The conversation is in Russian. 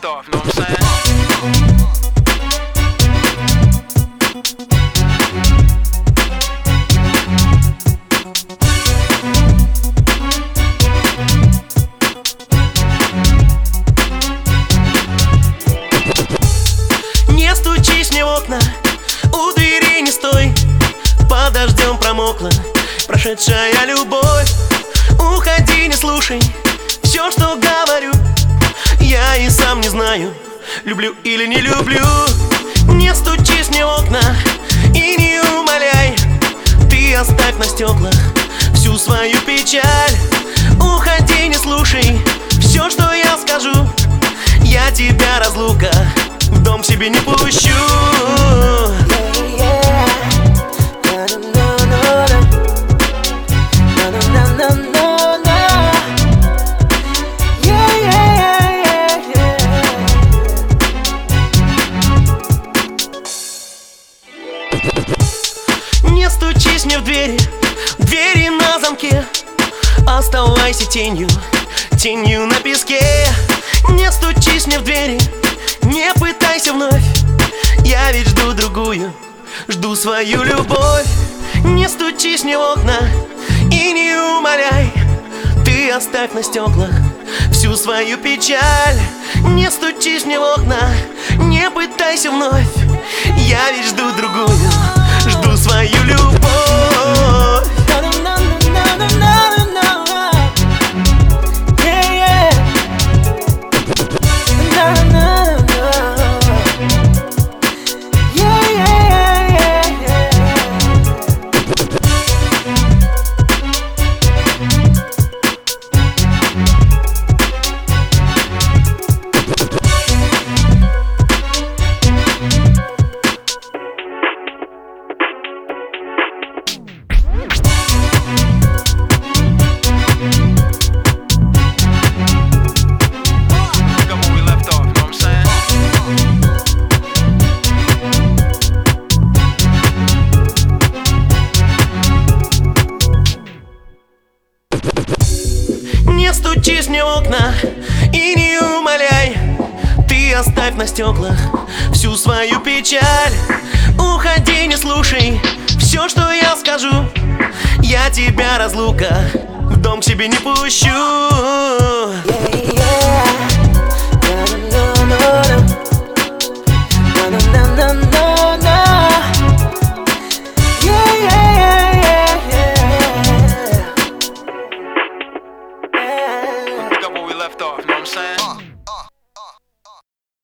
left off, know what I'm saying? Не стучись мне в окна, у двери не стой. Под дождем промокла прошедшая любовь. Уходи, не слушай все, что говорю. Я и сам не знаю, люблю или не люблю. Не стучись мне в окна и не умоляй. Ты оставь на стеклах всю свою печаль. Уходи, не слушай все, что я скажу. Я тебя, разлука, в дом себе не пущу. Не стучись мне в двери, двери на замке. Оставайся тенью, тенью на песке. Не стучись мне в двери, не пытайся вновь. Я ведь жду другую, жду свою любовь. Не стучись мне в окна и не умоляй. Ты оставь на стеклах всю свою печаль. Не стучись мне в окна, не пытайся вновь. Я ведь жду другую, жду свою любовь. Не стучись мне в окна и не умоляй. Ты оставь на стеклах всю свою печаль. Уходи, не слушай все, что я скажу. Я тебя, разлука, в дом к себе не пущу. Pick up where we left off, know what I'm saying?